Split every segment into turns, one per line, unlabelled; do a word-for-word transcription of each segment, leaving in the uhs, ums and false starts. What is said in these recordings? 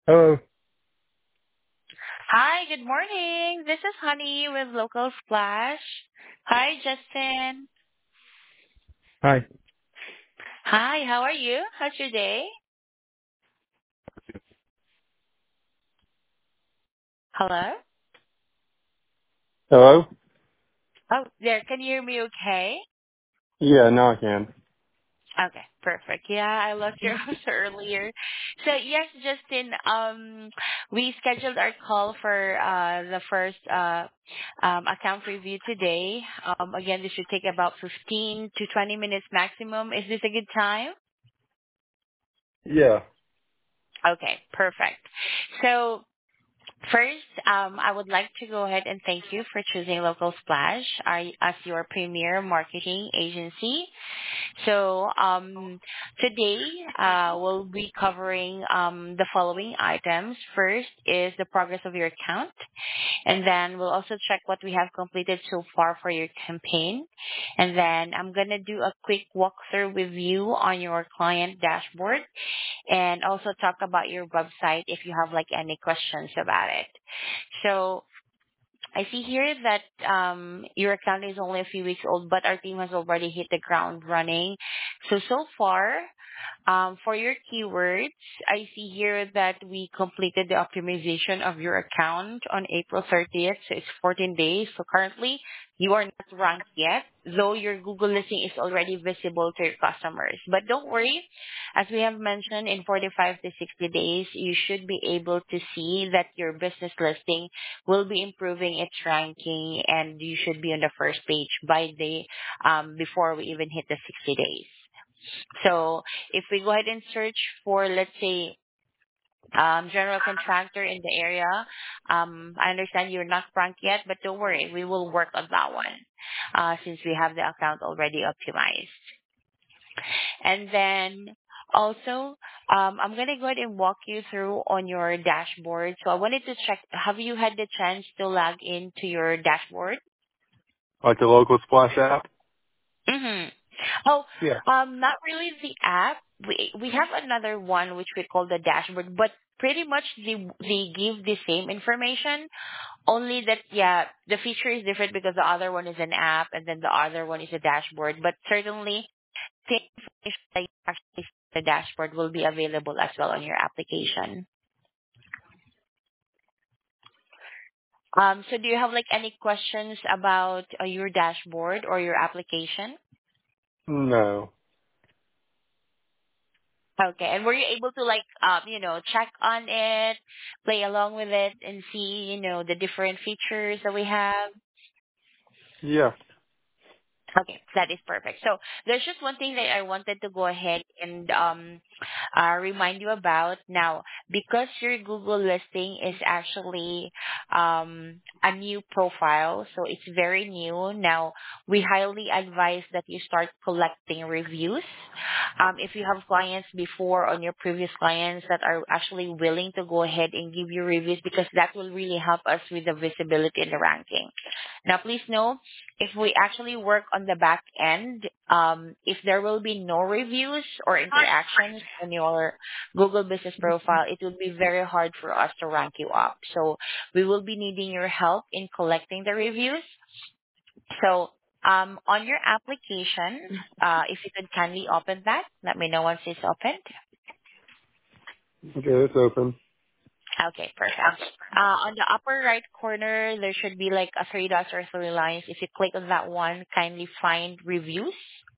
Hello.
Hi, good morning. This is Honey with Local Splash. Hi, Justin.
Hi.
Hi, how are you? How's your day? Hello?
Hello?
Oh, there. Can you hear me okay?
Yeah, now I can.
Okay, perfect. Yeah, I lost your host earlier. So yes, Justin, um, we scheduled our call for uh the first uh um account review today. Um, again, this should take about fifteen to twenty minutes maximum. Is this a good time?
Yeah.
Okay, perfect. So first, um, I would like to go ahead and thank you for choosing Local Splash our- as your premier marketing agency. So um, today uh, we'll be covering um, the following items. First is the progress of your account, and then we'll also check what we have completed so far for your campaign. And then I'm going to do a quick walkthrough with you on your client dashboard and also talk about your website if you have like any questions about it. So I see here that um, your account is only a few weeks old, but our team has already hit the ground running. So so far, um, for your keywords, I see here that we completed the optimization of your account on April thirtieth, so it's fourteen days. So currently, you are not ranked yet, though your Google listing is already visible to your customers. But don't worry, as we have mentioned, in forty-five to sixty days, you should be able to see that your business listing will be improving its ranking, and you should be on the first page by the um, before we even hit the sixty days. So if we go ahead and search for, let's say, um, general contractor in the area, um, I understand you're not ranked yet, but don't worry, we will work on that one uh, since we have the account already optimized. And then also, um, I'm going to go ahead and walk you through on your dashboard. So I wanted to check, have you had the chance to log into your dashboard?
Like the local splash app?
Mm-hmm. Oh,
Yeah.
um, not really the app. We we have another one which we call the dashboard, but pretty much they they give the same information. Only that yeah, the feature is different because the other one is an app and then the other one is a dashboard. But certainly, the information that you actually see in the dashboard will be available as well on your application. Um, so do you have like any questions about uh, your dashboard or your application?
No.
Okay. And were you able to like um, you know, check on it, play along with it and see, you know, the different features that we have?
Yeah.
Okay, that is perfect. So there's just one thing that I wanted to go ahead and um, uh, remind you about now, because your Google listing is actually um, a new profile, so it's very new. Now, we highly advise that you start collecting reviews. Um, if you have clients before on your previous clients that are actually willing to go ahead and give you reviews, because that will really help us with the visibility and the ranking. Now, please know if we actually work on the back end, um, if there will be no reviews or interactions on your Google Business Profile, it will be very hard for us to rank you up. So we will be needing your help in collecting the reviews. So um, on your application, uh, if you could kindly open that, let me know once it's opened.
Okay, it's open.
Okay, perfect. Uh, on the upper right corner, there should be like a three dots or three lines. If you click on that one, kindly find reviews.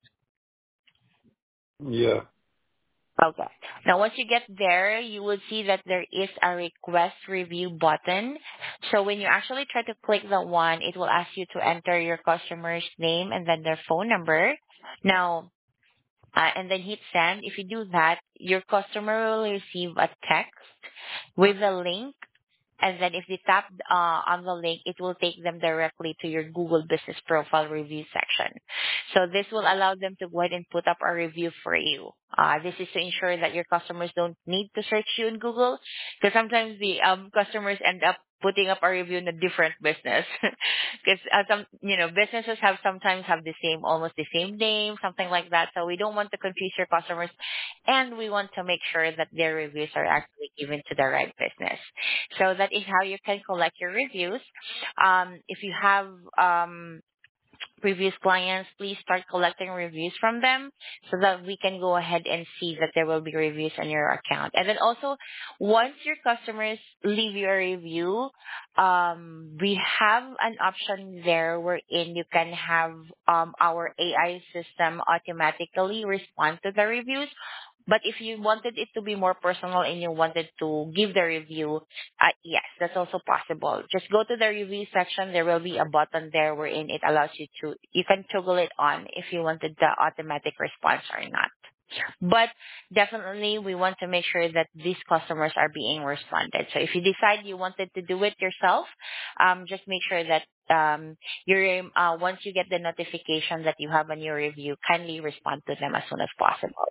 Yeah.
Okay. Now, once you get there, you will see that there is a request review button. So when you actually try to click that one, it will ask you to enter your customer's name and then their phone number. Now, uh, and then hit send. If you do that, your customer will receive a text with a link, and then if they tap uh, on the link, it will take them directly to your Google Business Profile review section. So this will allow them to go ahead and put up a review for you. Uh, this is to ensure that your customers don't need to search you in Google, because sometimes the um, customers end up putting up a review in a different business because uh, some you know businesses have sometimes have the same almost the same name, something like that. So we don't want to confuse your customers, and we want to make sure that their reviews are actually given to the right business. So that is how you can collect your reviews. Um, if you have um, previous clients, please start collecting reviews from them so that we can go ahead and see that there will be reviews on your account. And then also, once your customers leave your review, um, we have an option there wherein you can have um, our A I system automatically respond to the reviews. But if you wanted it to be more personal and you wanted to give the review, uh, yes, that's also possible. Just go to the review section. There will be a button there wherein it allows you to, you can toggle it on if you wanted the automatic response or not. But definitely we want to make sure that these customers are being responded. So if you decide you wanted to do it yourself, um, just make sure that um, you're, uh, once you get the notification that you have a new review, kindly respond to them as soon as possible.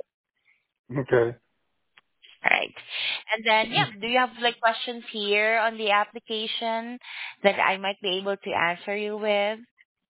Okay.
Right. And then, yeah, do you have like questions here on the application that I might be able to answer you with?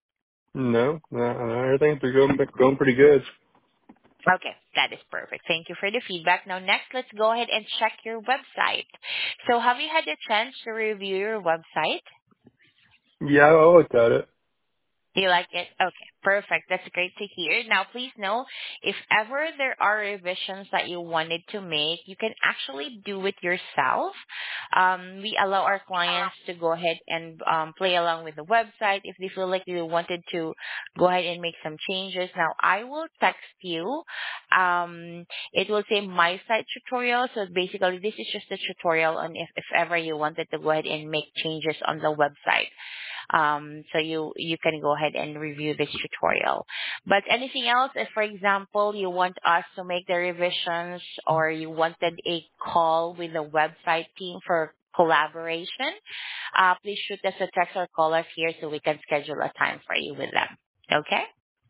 No, no, no, everything's been going, going pretty good.
Okay, that is perfect. Thank you for the feedback. Now, next, let's go ahead and check your website. So, have you had a chance to review your website?
Yeah, I looked at it.
You like it? Okay, perfect. That's great to hear. Now, please know if ever there are revisions that you wanted to make, you can actually do it yourself. Um, we allow our clients to go ahead and um, play along with the website if they feel like they wanted to go ahead and make some changes. Now, I will text you. Um, it will say my site tutorial. So basically, this is just a tutorial on if, if ever you wanted to go ahead and make changes on the website. Um, so you you can go ahead and review this tutorial. But anything else, if for example you want us to make the revisions or you wanted a call with the website team for collaboration, uh, please shoot us a text or call us here so we can schedule a time for you with them. Okay?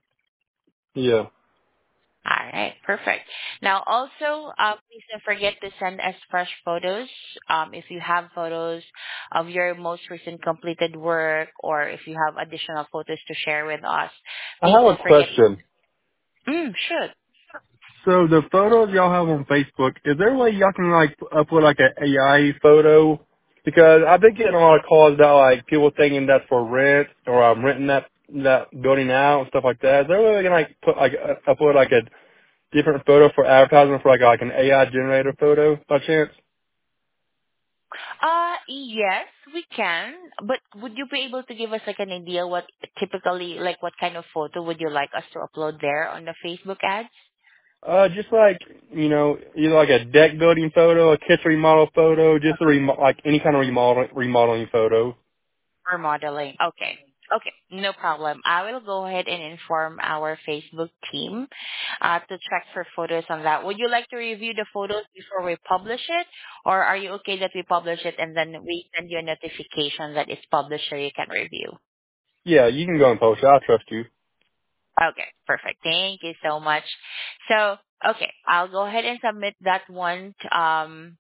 Yeah.
All right, perfect. Now, also, uh, please don't forget to send us fresh photos. Um, if you have photos of your most recent completed work, or if you have additional photos to share with us,
I
please
have a
don't forget.
question.
Mm, sure.
So the photos y'all have on Facebook, is there a way y'all can like p- upload like an A I photo? Because I've been getting a lot of calls about like people thinking that's for rent or I'm renting that that building out and stuff like that. Is there a way we can like put like uh, upload like a different photo for advertising for like like an A I generator photo by chance?
Uh, yes, we can. But would you be able to give us like an idea what typically, like what kind of photo would you like us to upload there on the Facebook ads?
Uh, just like you know, either like a deck building photo, a kitchen remodel photo, just a remo- like any kind of remodel remodeling photo.
For modeling. Okay. Okay, no problem. I will go ahead and inform our Facebook team uh, to check for photos on that. Would you like to review the photos before we publish it, or are you okay that we publish it and then we send you a notification that it's published so you can review?
Yeah, you can go and post it. I trust you.
Okay, perfect. Thank you so much. So, okay, I'll go ahead and submit that one. To, um,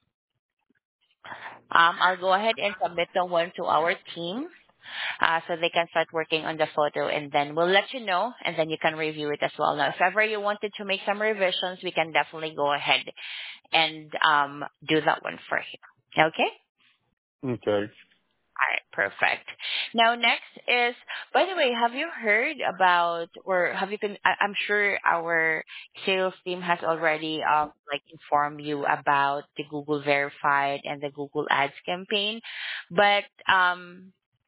um, I'll go ahead and submit the one to our team. Uh, so they can start working on the photo and then we'll let you know and then you can review it as well. Now, if ever you wanted to make some revisions, we can definitely go ahead and um, do that one for you. Okay?
Okay.
All right, perfect. Now, next is, by the way, have you heard about, or have you been, I, I'm sure our sales team has already, um, like, informed you about the Google Verified and the Google Ads campaign, but, um,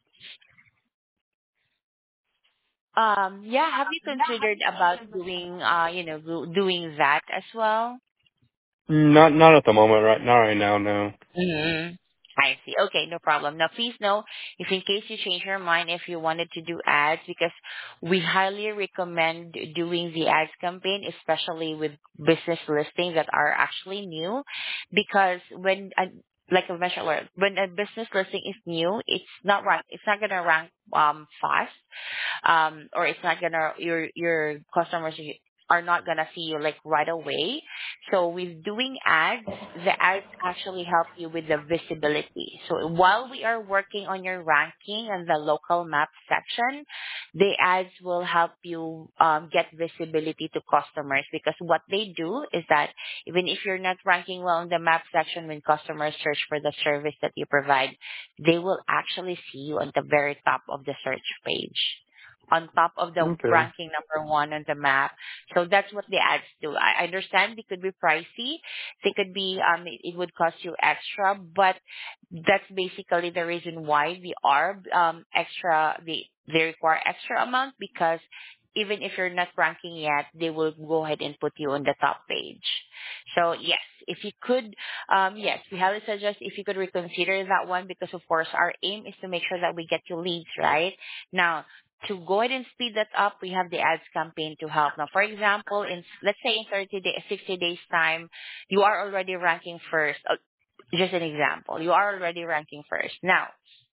Um, yeah, have you considered about doing, uh, you know, do- doing that as well?
Not not at the moment, right? Not right now, no.
Mm-hmm. I see. Okay, no problem. Now, please know if in case you change your mind, if you wanted to do ads, because we highly recommend doing the ads campaign, especially with business listings that are actually new, because when a, like I mentioned earlier, when a business listing is new, it's not rank, it's not gonna rank um fast, um, or it's not gonna your your customers. are not gonna see you like right away. So with doing ads, the ads actually help you with the visibility. So while we are working on your ranking and the local map section, the ads will help you um, get visibility to customers, because what they do is that even if you're not ranking well in the map section, when customers search for the service that you provide, they will actually see you on the very top of the search page, on top of the
Okay.
ranking number one on the map. So that's what the ads do. I I understand they could be pricey. They could be, um, it, it would cost you extra, but that's basically the reason why we are, um, extra, they, they require extra amount, because even if you're not ranking yet, they will go ahead and put you on the top page. So yes, if you could, um, yes, we highly suggest if you could reconsider that one, because of course our aim is to make sure that we get you leads, right? Now, to go ahead and speed that up, we have the ads campaign to help. Now, for example, in let's say in thirty days, sixty days time, you are already ranking first. Uh, just an example, you are already ranking first. Now,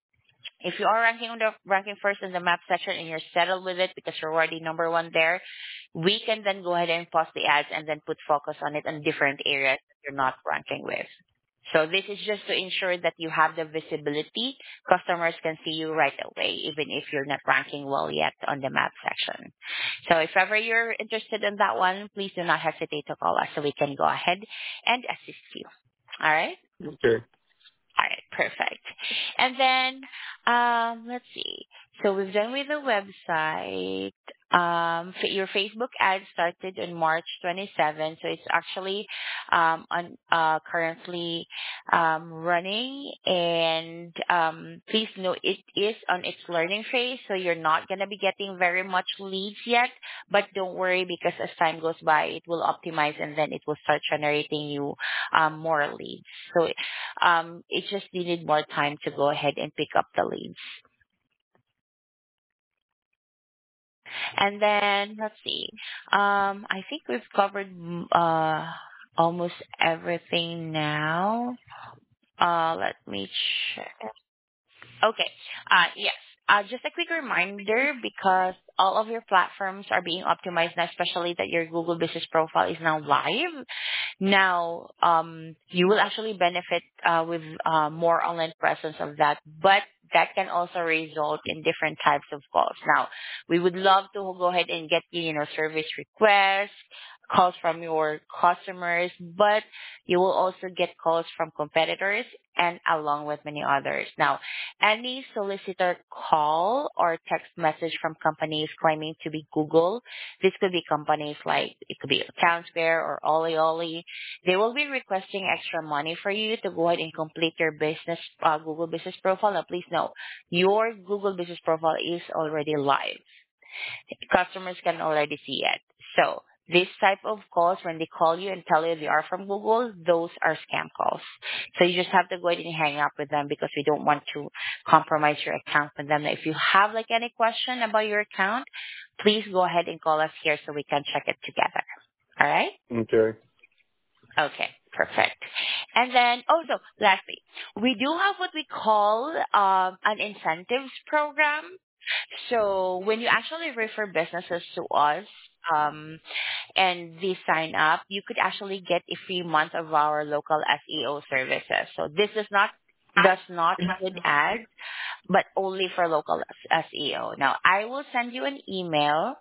if you are ranking on the ranking first in the map section and you're settled with it because you're already number one there, we can then go ahead and pause the ads and then put focus on it on different areas that you're not ranking with. So this is just to ensure that you have the visibility. Customers can see you right away, even if you're not ranking well yet on the map section. So if ever you're interested in that one, please do not hesitate to call us so we can go ahead and assist you. All right?
Okay.
All right, perfect. And then, um, let's see. So we've done with the website. Um, fa- your Facebook ad started on March twenty-seventh, so it's actually um, on uh, currently um, running. And um, please know it is on its learning phase, so you're not gonna be getting very much leads yet. But don't worry, because as time goes by, it will optimize and then it will start generating you um, more leads. So um, it just needed more time to go ahead and pick up the leads. And then let's see. Um, I think we've covered mm, uh, almost everything now. Uh, let me check. Okay. Uh, yes. Uh, just a quick reminder, because all of your platforms are being optimized now, especially that your Google Business Profile is now live. Now, um, you will actually benefit uh, with uh, more online presence of that, but that can also result in different types of calls. Now, we would love to go ahead and get you, you know, service requests, calls from your customers, but you will also get calls from competitors and along with many others. Now, any solicitor call or text message from companies claiming to be Google, this could be companies like, it could be Townsquare or Oli they will be requesting extra money for you to go ahead and complete your business uh, Google Business Profile. Now, please know your Google Business Profile is already live. Customers can already see it. So this type of calls, when they call you and tell you they are from Google, those are scam calls. So you just have to go ahead and hang up with them, because we don't want to compromise your account with them. Now, if you have like any question about your account, please go ahead and call us here so we can check it together. All right?
Okay.
Okay, perfect. And then also, lastly, we do have what we call um, an incentives program. So when you actually refer businesses to us um, and they sign up, you could actually get a free month of our local S E O services. So this does not does not include ads, but only for local S E O. Now, I will send you an email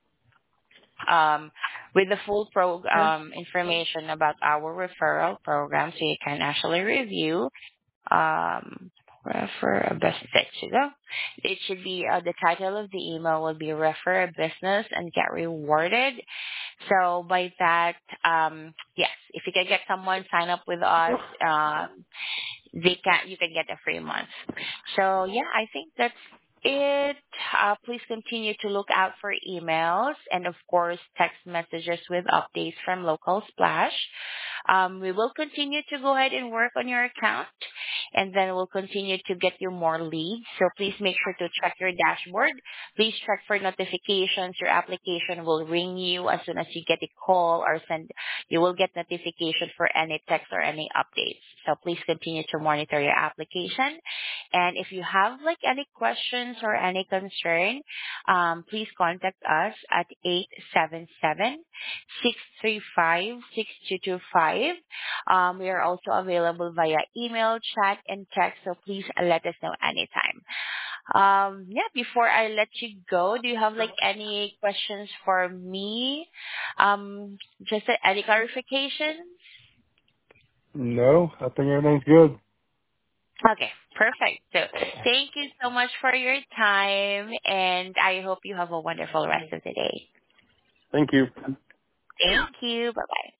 um, with the full pro um, information about our referral program, so you can actually review. Um, refer a business. There you go. It should be uh, the title of the email will be refer a business and get rewarded. So by that, um, yes, if you can get someone sign up with us, um, they can you can get a free month. So yeah, I think that's it. Uh, please continue to look out for emails and of course text messages with updates from Local Splash. Um, we will continue to go ahead and work on your account. and then we'll continue to get you more leads. So please make sure to check your dashboard. Please check for notifications. Your application will ring you as soon as you get a call or send. You will get notification for any text or any updates. So please continue to monitor your application. And if you have like any questions or any concern, um, please contact us at eight seven seven, six three five, six two two five. Um, we are also available via email, chat, and text, so please let us know anytime. Um, yeah, before I let you go, do you have like any questions for me? Um, just uh, any clarification?
No, I think everything's good.
Okay, perfect. So thank you so much for your time, and I hope you have a wonderful rest of the day.
Thank you.
Thank you. Bye-bye.